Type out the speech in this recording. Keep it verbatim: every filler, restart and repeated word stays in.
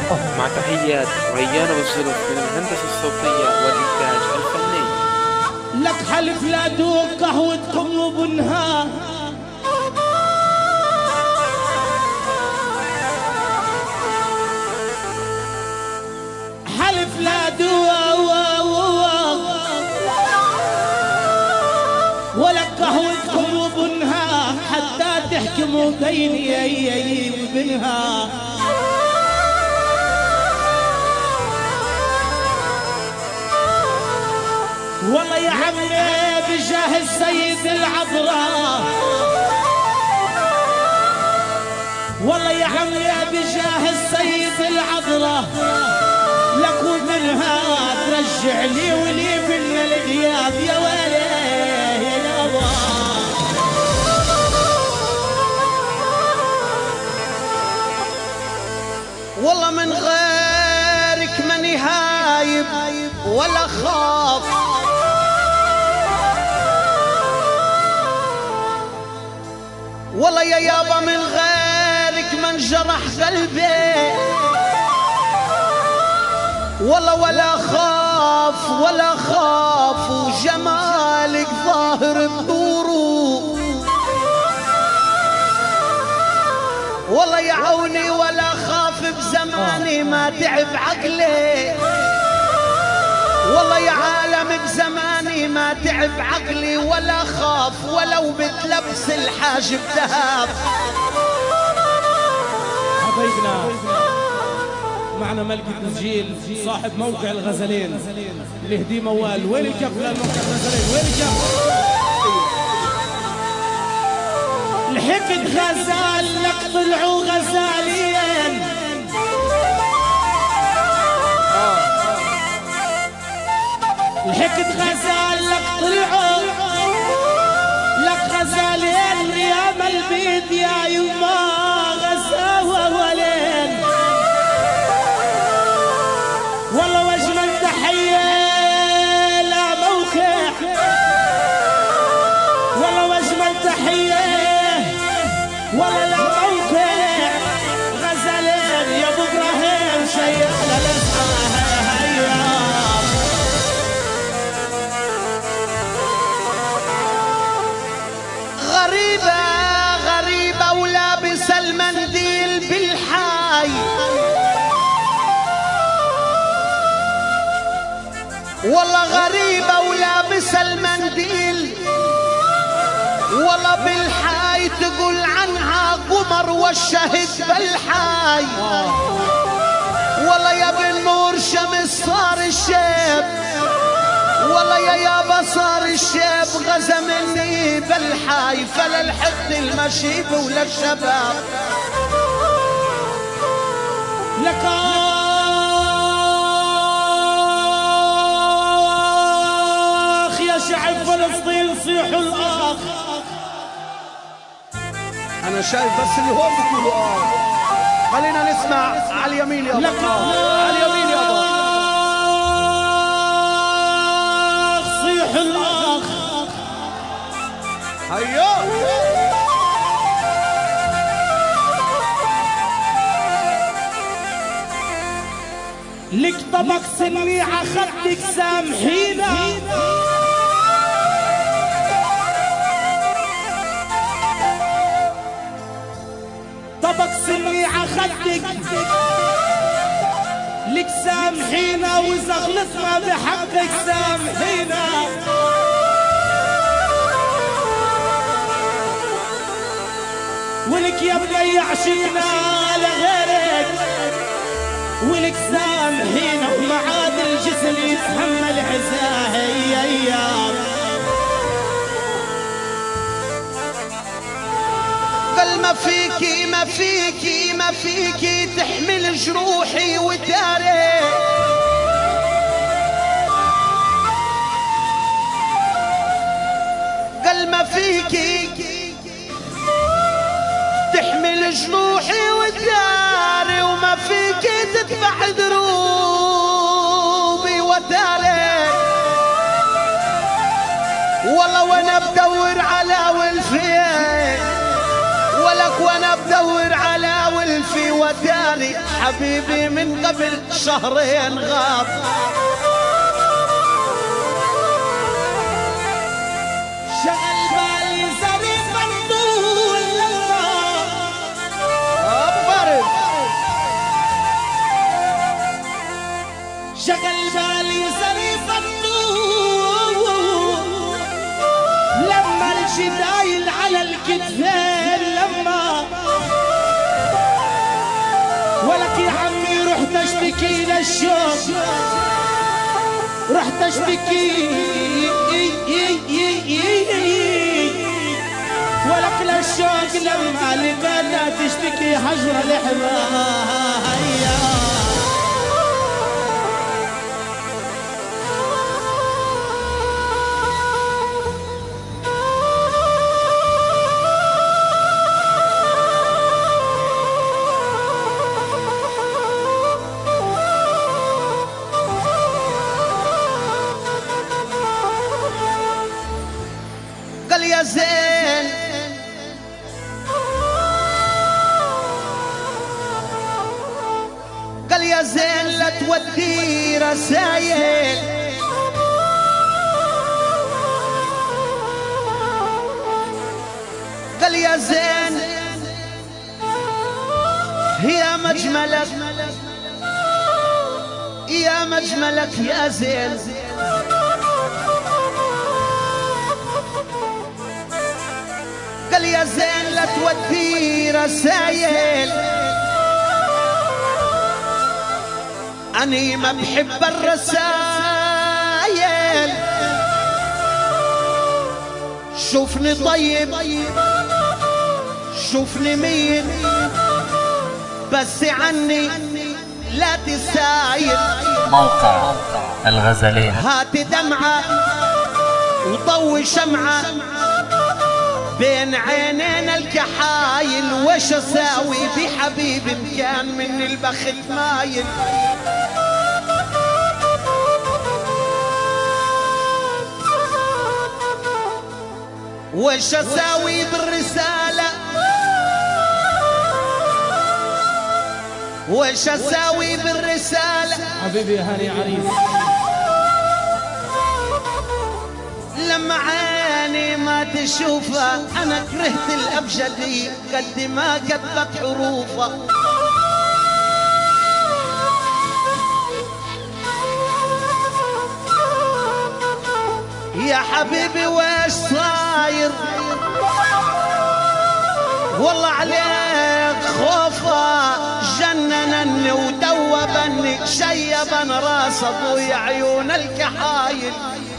مع تحيات ريان أبو الزلف من الهندسة الصوتية والإنتاج الفني. لك حلف لا دوق قهوتكم وبنها، حلف لا دوق ولك قهوتكم وبنها حتى تحكموا بيني وبينها. والله يا عمي بجاه السيد العذراء، والله يا عمي بجاه السيد العذراء، لك ومنها ترجع لي ولي بنا الغياب يا ويلي يا نوى. والله من غيرك ماني هايب ولا خاف، والله يا يابا من غيرك ما انجرح قلبي، والله ولا خاف ولا خاف، وجمالك ظاهر بنوره، والله يا عوني ولا خاف بزماني ما تعب عقلي، والله يا عالم بزماني ما تعب عقلي ولا خاف ولو بتلبس الحاجب ذهب. حبايبنا معنا ملك التسجيل صاحب موقع الغزلين الهدي موال، وين الكف للموقع الغزلين؟ وين الكف؟ لحقت غزال لك طلعوا غزالين، لحقت غزال لك طلعوا لك غزالين يا ملبيد يا يما غزاوة ولين. والله واجمل تحية لا موقع، والله واجمل تحية والله لا موقع، غزالين يا ابو ابراهيم شيخ للاسعى. غريبة غريبة ولابس المنديل بالحاي، والله غريبة ولابس المنديل، والله بالحاي تقول عنها قمر والشهد بالحاي، والله يا بالنور شمس صار الشيب، والله يا يابا صار الشيب غزا مني بالحاي، فلا الحد المشيب ولا الشباب. لك آخ يا شعب فلسطين صيحوا الآخ. أنا شايف بس اللي هون بيقولوا آه، خلينا نسمع على اليمين يا لك آه. على اليمين يا آه. صيحوا الآخ. هيا لك طبق سني عخدك سامحينا، طبق سني عخدك لك سامحينا، وإذا غلطنا بحقك سامحينا. ولك يا بني عشقنا لغيرك، ولك سامحينا ومعاد الجسم يتحمل عزاه. يا قل ما فيكي ما فيكي ما فيكي تحمل جروحي وداري، قل ما فيكي تحمل جروحي وداري، وما فيكي تدفع دروبي وداري، والله وانا بدور على ولفي ولك وانا بدور على ولفي وداري حبيبي من قبل شهرين غاب. شغل بالي ظريف الطول أبرد شغل بالي ظريف الطول لما الجدايل على الكتفين لما ولك يا عمي رحت اشتكي للشوق رحت اشتكي ولك للشوق لما لقيتها تشتكي حجر الحماية. قال يا زين قال يا زين لا تودي رسايل قال يا زين يا مجملك يا مجملك يا زين قال يا زين لا تودي رسايل أني ما بحب الرسايل شوفني طيب شوفني مين بس عني لا تسايل. موقع الغزلين هات دمعة وضوي شمعة بين عينينا الكحايل وش اساوي بحبيبي مكان من البخت مايل. وش اساوي بالرسالة وش اساوي بالرسالة حبيبي يا هاني عريس لما عيني ما تشوفها أنا كرهت الأبجدي قد ما كتبت حروفها. يا حبيبي ويش صاير والله عليك خوفه جننني ودوبني شيبن راس ابوي عيون الكحايل.